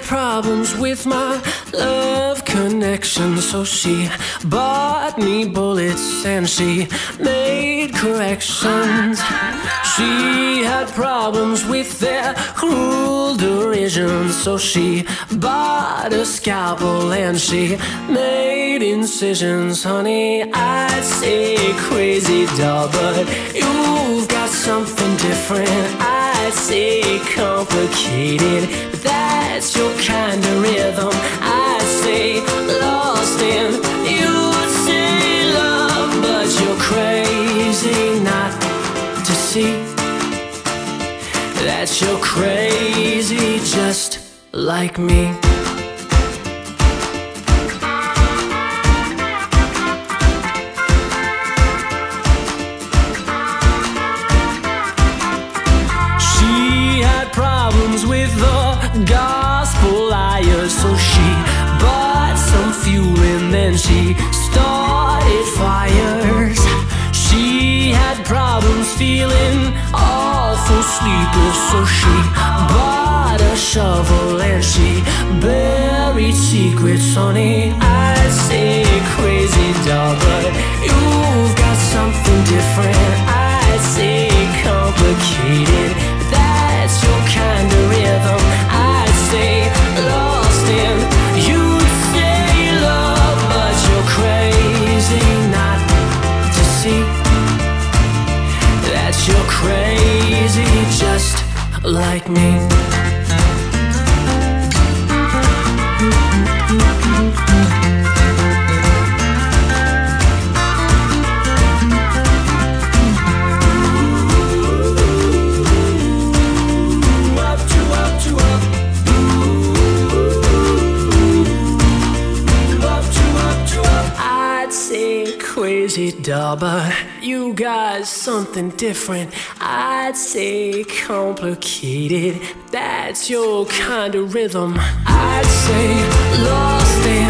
problems with my love connection, so she bought me bullets and she made corrections. She had problems with their cruel derision, so she bought a scalpel and she made incisions. Honey, I'd say crazy doll, but you've got something different. I'd say complicated, but that's your kind of rhythm. I'd say lost in, you'd say love, but you're crazy not to see that you're crazy just like me. Problems with the gospel liars, so she bought some fuel and then she started fires. She had problems feeling awful sleepless, so she bought a shovel and she buried secrets. Honey, I'd say crazy doll, but you've got something different. I'd say complicated, that's your kind of rhythm. I'd say lost in, you'd say love, but you're crazy not to see that you're crazy just like me. Crazy doll, but you got something different. I'd say complicated, that's your kind of rhythm. I'd say lost in,